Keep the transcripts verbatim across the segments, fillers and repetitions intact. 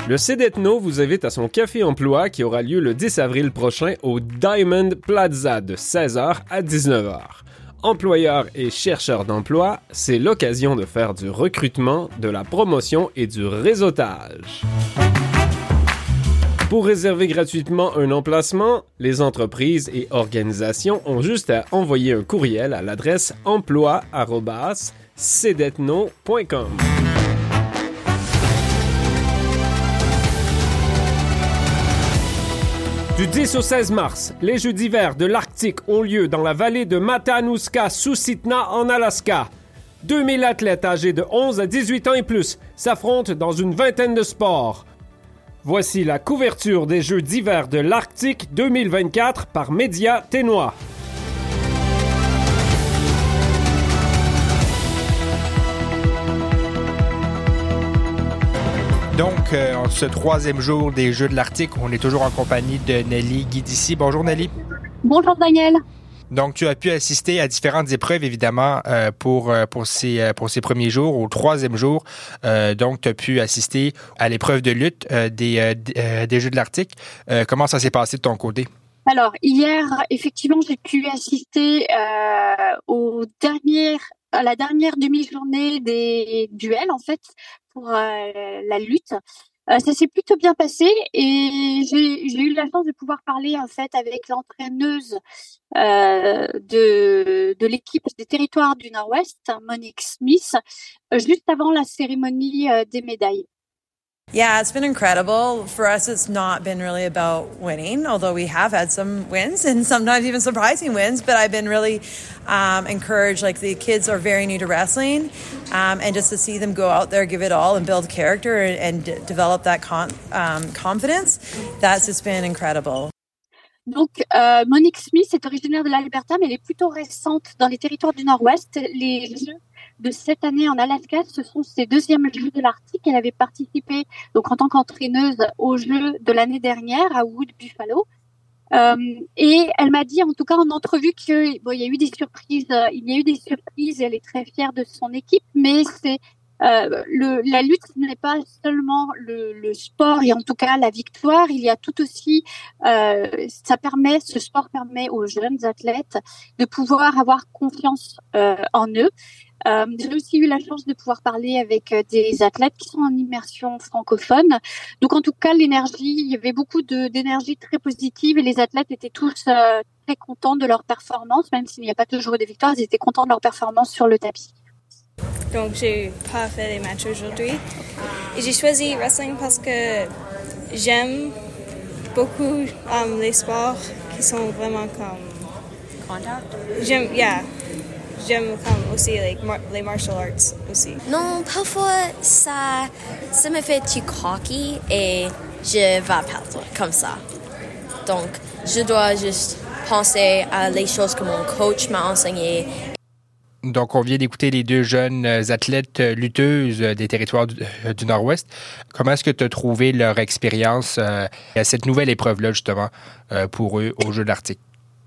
Le CEDETNO vous invite à son Café Emploi qui aura lieu le dix avril prochain au Diamond Plaza de seize heures à dix-neuf heures. Employeurs et chercheurs d'emploi, c'est l'occasion de faire du recrutement, de la promotion et du réseautage. Pour réserver gratuitement un emplacement, les entreprises et organisations ont juste à envoyer un courriel à l'adresse emploi arobase cedetno point com. Du dix au seize mars, les Jeux d'hiver de l'Arctique ont lieu dans la vallée de Matanuska-Susitna en Alaska. deux mille athlètes âgés de onze à dix-huit ans et plus s'affrontent dans une vingtaine de sports. Voici la couverture des Jeux d'hiver de l'Arctique deux mille vingt-quatre par Média Ténois. Donc, euh, en ce troisième jour des Jeux de l'Arctique, on est toujours en compagnie de Nelly Guidici. Bonjour Nelly. Bonjour Daniel. Donc, tu as pu assister à différentes épreuves, évidemment, euh, pour euh, pour ces euh, pour ces premiers jours. Au troisième jour, euh, donc, tu as pu assister à l'épreuve de lutte euh, des euh, d- euh, des Jeux de l'Arctique. Euh, comment ça s'est passé de ton côté? Alors, hier, effectivement, j'ai pu assister euh, au dernier, à la dernière demi-journée des duels, en fait, pour euh, la lutte. Euh, ça s'est plutôt bien passé et j'ai, j'ai eu la chance de pouvoir parler, en fait, avec l'entraîneuse euh, de, de l'équipe des territoires du Nord-Ouest, Monique Smith, euh, juste avant la cérémonie euh, des médailles. Yeah, it's been incredible. For us, it's not been really about winning, although we have had some wins and sometimes even surprising wins. But I've been really um, encouraged. Like, the kids are very new to wrestling, um, and just to see them go out there, give it all, and build character and, and d- develop that con- um, confidence, that's just been incredible. Donc, euh, Monique Smith est originaire de l'Alberta, mais elle est plutôt récente dans les territoires du Nord-Ouest. Les Jeux de cette année en Alaska, ce sont ses deuxièmes Jeux de l'Arctique. Elle avait participé donc en tant qu'entraîneuse aux Jeux de l'année dernière à Wood Buffalo. Euh, et elle m'a dit, en tout cas en entrevue, que bon, il y a eu des surprises. Euh, il y a eu des surprises. Et elle est très fière de son équipe, mais c'est Euh, le, la lutte n'est pas seulement le, le sport et en tout cas la victoire. Il y a tout aussi, euh, ça permet, ce sport permet aux jeunes athlètes de pouvoir avoir confiance euh, en eux. Euh, j'ai aussi eu la chance de pouvoir parler avec des athlètes qui sont en immersion francophone. Donc en tout cas l'énergie, il y avait beaucoup de, d'énergie très positive et les athlètes étaient tous euh, très contents de leur performance, même s'il n'y a pas toujours eu de victoire, ils étaient contents de leur performance sur le tapis. Donc, j'ai pas fait les matchs aujourd'hui. Et j'ai choisi wrestling parce que j'aime beaucoup um, les sports qui sont vraiment comme... Contact? J'aime, yeah. J'aime comme aussi like, mar- les martial arts aussi. Non, parfois, ça, ça me fait tu cocky et je vais perdre comme ça. Donc, je dois juste penser à les choses que mon coach m'a enseignées. Donc, on vient d'écouter les deux jeunes athlètes lutteuses des territoires du, du Nord-Ouest. Comment est-ce que tu as trouvé leur expérience euh, à cette nouvelle épreuve-là, justement, euh, pour eux, aux Jeux de l'Arctique?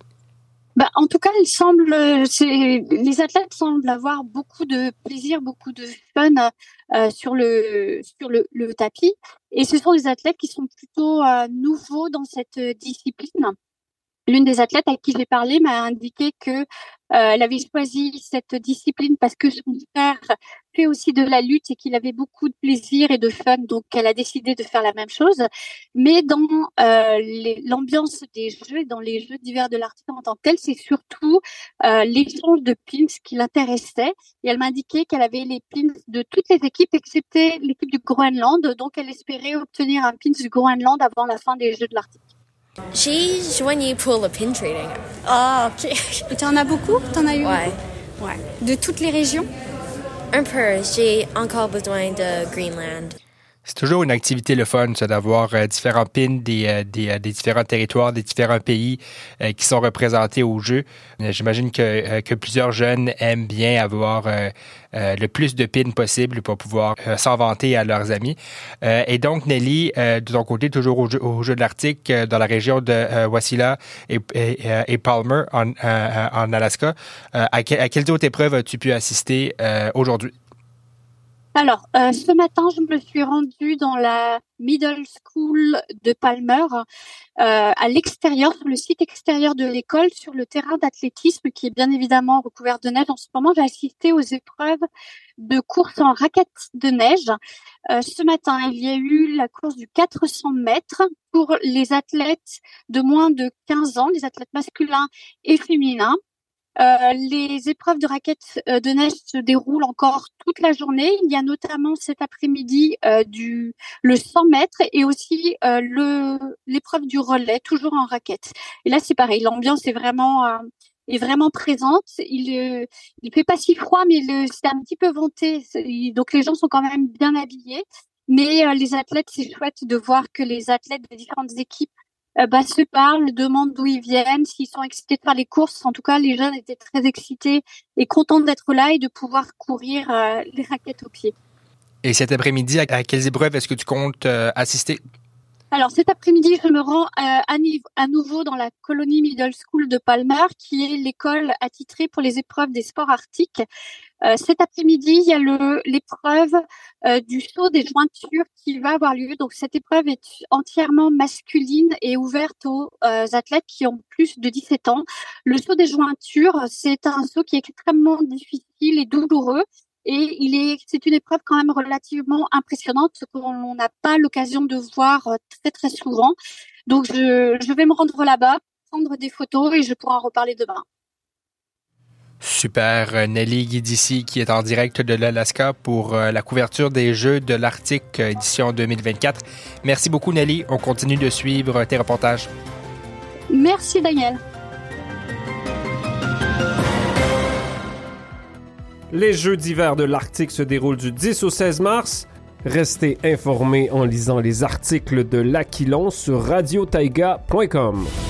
Bah, en tout cas, il semble, c'est, les athlètes semblent avoir beaucoup de plaisir, beaucoup de fun euh, sur le sur le, le tapis. Et ce sont des athlètes qui sont plutôt euh, nouveaux dans cette discipline. L'une des athlètes à qui j'ai parlé m'a indiqué que euh, elle avait choisi cette discipline parce que son frère fait aussi de la lutte et qu'il avait beaucoup de plaisir et de fun, donc elle a décidé de faire la même chose. Mais dans euh, les, l'ambiance des jeux, dans les Jeux d'hiver de l'Arctique en tant que tel, c'est surtout euh, l'échange de pins qui l'intéressait. Et elle m'a indiqué qu'elle avait les pins de toutes les équipes excepté l'équipe du Groenland, donc elle espérait obtenir un pins du Groenland avant la fin des Jeux de l'Arctique. J'ai joigné pour le pin trading. Ah, ok. Et tu en as beaucoup? Tu en as eu Ouais. beaucoup? Ouais. De toutes les régions? Un peu. J'ai encore besoin de Greenland. C'est toujours une activité le fun, ça, d'avoir euh, différents pins des, euh, des, euh, des différents territoires, des différents pays euh, qui sont représentés au jeu. Euh, j'imagine que, euh, que plusieurs jeunes aiment bien avoir euh, euh, le plus de pins possible pour pouvoir euh, s'en vanter à leurs amis. Euh, et donc, Nelly, euh, de ton côté, toujours au jeu, au jeu de l'Arctique, euh, dans la région de euh, Wasilla et, et, et Palmer, en, euh, en Alaska, euh, à, que, à quelles autres épreuves as-tu pu assister euh, aujourd'hui? Alors, euh, ce matin, je me suis rendue dans la middle school de Palmer, euh, à l'extérieur, sur le site extérieur de l'école, sur le terrain d'athlétisme qui est bien évidemment recouvert de neige. En ce moment, j'ai assisté aux épreuves de course en raquettes de neige. Euh, ce matin, il y a eu la course du quatre cents mètres pour les athlètes de moins de quinze ans, les athlètes masculins et féminins. Euh, les épreuves de raquettes euh, de neige se déroulent encore toute la journée. Il y a notamment cet après-midi euh, du le cent mètres et aussi euh, le l'épreuve du relais, toujours en raquettes. Et là, c'est pareil, l'ambiance est vraiment euh, est vraiment présente. Il euh, il fait pas si froid, mais le, c'est un petit peu venté, c'est, donc les gens sont quand même bien habillés. Mais euh, les athlètes, c'est chouette de voir que les athlètes des différentes équipes Euh, bah, se parlent, demandent d'où ils viennent, s'ils sont excités de faire les courses. En tout cas, les jeunes étaient très excités et contents d'être là et de pouvoir courir euh, les raquettes aux pieds. Et cet après-midi, à, à quelles épreuves est-ce que tu comptes euh, assister? Alors cet après-midi, je me rends euh, à, niveau, à nouveau dans la Colony Middle School de Palmer, qui est l'école attitrée pour les épreuves des sports arctiques. Euh, cet après-midi, il y a le, l'épreuve euh, du saut des jointures qui va avoir lieu. Donc cette épreuve est entièrement masculine et ouverte aux euh, athlètes qui ont plus de dix-sept ans. Le saut des jointures, c'est un saut qui est extrêmement difficile et douloureux. Et il est, c'est une épreuve quand même relativement impressionnante qu'on n'a pas l'occasion de voir très très souvent. Donc je, je vais me rendre là-bas, prendre des photos et je pourrai en reparler demain. Super. Nelly Guidici qui est en direct de l'Alaska pour la couverture des Jeux de l'Arctique édition deux mille vingt-quatre. Merci beaucoup Nelly. On continue de suivre tes reportages. Merci Daniel. Les Jeux d'hiver de l'Arctique se déroulent du dix au seize mars. Restez informés en lisant les articles de l'Aquilon sur radio taïga point com.